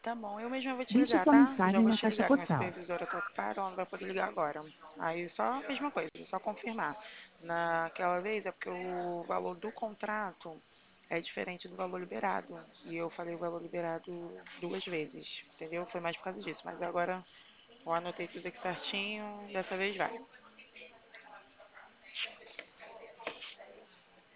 tá bom. Eu mesma vou te Deixe ligar, sua tá? Já mensagem vou na te caixa ligar, que minha postal. supervisora tá ocupada, ela não vai poder ligar agora. Aí só a mesma coisa, só confirmar. Naquela vez é porque o valor do contrato é diferente do valor liberado. E eu falei o valor liberado duas vezes, entendeu? Foi mais por causa disso. Mas agora eu anotei tudo aqui certinho, dessa vez vai.